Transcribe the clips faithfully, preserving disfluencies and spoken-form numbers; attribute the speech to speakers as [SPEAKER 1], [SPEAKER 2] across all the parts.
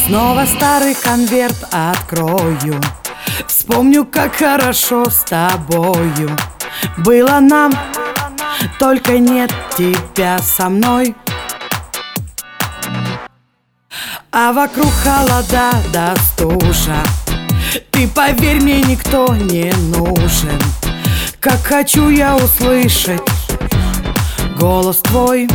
[SPEAKER 1] Снова старый конверт открою, вспомню, как хорошо с тобою было нам, только нет тебя со мной. А вокруг холода да стужа, ты поверь мне, никто не нужен. Как хочу я услышать голос твой.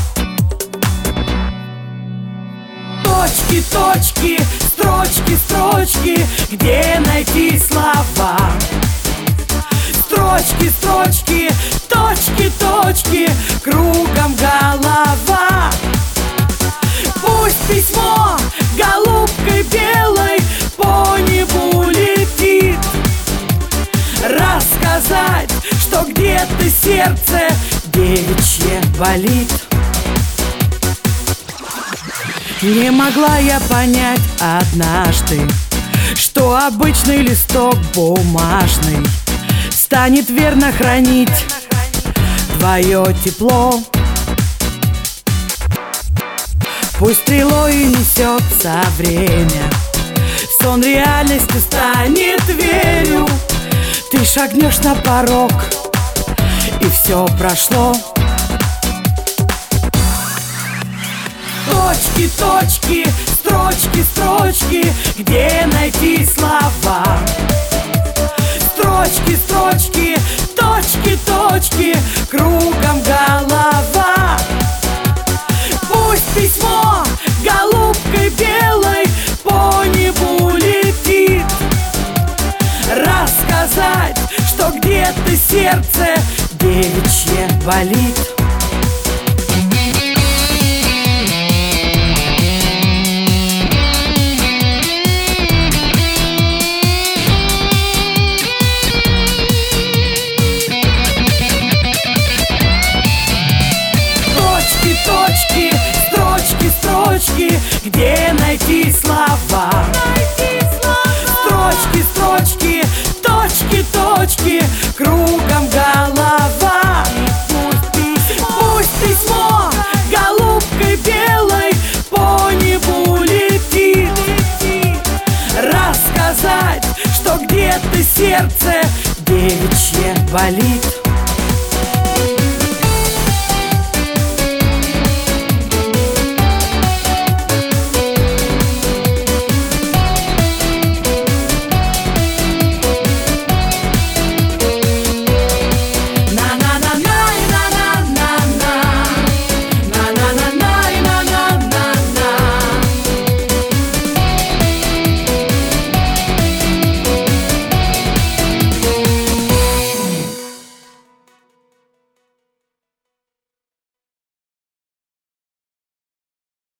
[SPEAKER 1] Точки, точки, строчки, строчки, где найти слова? Строчки, строчки, точки, точки, кругом голова. Пусть письмо голубкой белой по небу летит, рассказать, что где-то сердце девичье болит. Не могла я понять однажды, что обычный листок бумажный станет верно хранить твое тепло. Пусть стрелой несется время, сон реальностью станет, верю. Ты шагнешь на порог, и все прошло. Точки, точки, строчки, строчки, где найти слова? Строчки, строчки, точки, точки, кругом голова. Пусть письмо голубкой белой по небу летит, рассказать, что где-то сердце девичье болит. Точки, строчки, строчки, где найти слова? Строчки, строчки, точки, точки, кругом голова. Пусть письмо голубкой белой по небу летит, рассказать, что где-то сердце девичье болит.